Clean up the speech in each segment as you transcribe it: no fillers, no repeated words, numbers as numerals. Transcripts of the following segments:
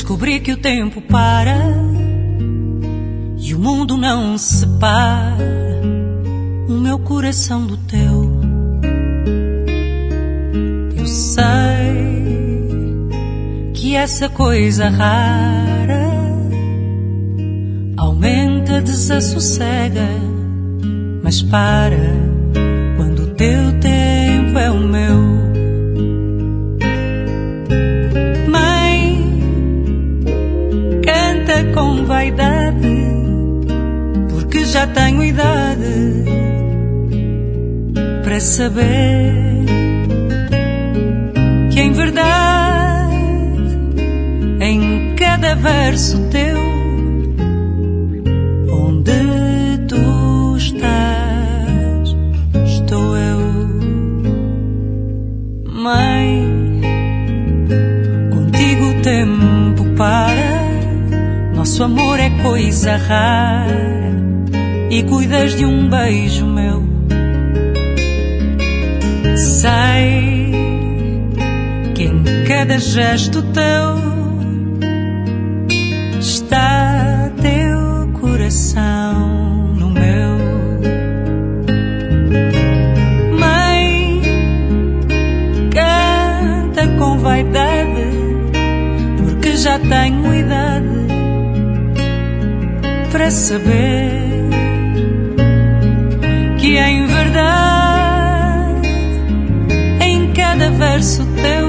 Descobri que o tempo para e o mundo não separa o meu coração do teu. Eu sei que essa coisa rara aumenta, desassossega, mas para quando o teu tempo é o meu. Com vaidade, porque já tenho idade para saber que em verdade em cada verso teu, onde tu estás, estou eu. Mãe, contigo o tempo para, nosso amor é coisa rara e cuidas de um beijo meu. Sei que em cada gesto teu está teu coração no meu. Mãe, canta com vaidade, porque já tenho idade para saber que em verdade em cada verso teu,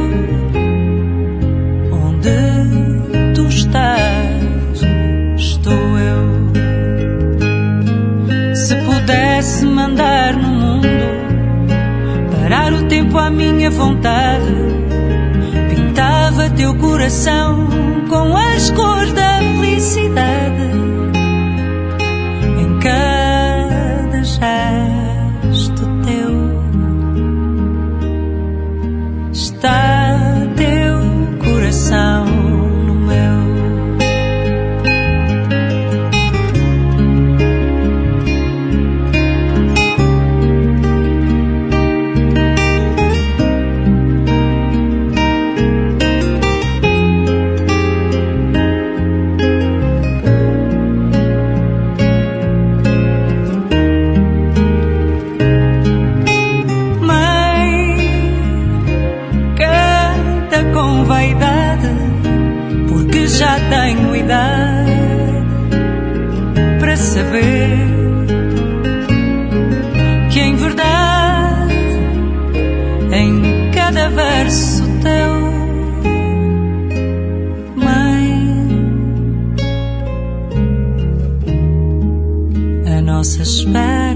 onde tu estás, estou eu. Se pudesse mandar no mundo parar o tempo à minha vontade, pintava teu coração com as cores da felicidade. Cada gesto teu está teu coração no meu. Com vaidade, porque já tenho idade para saber que em verdade em cada verso teu, mãe, a nossa espera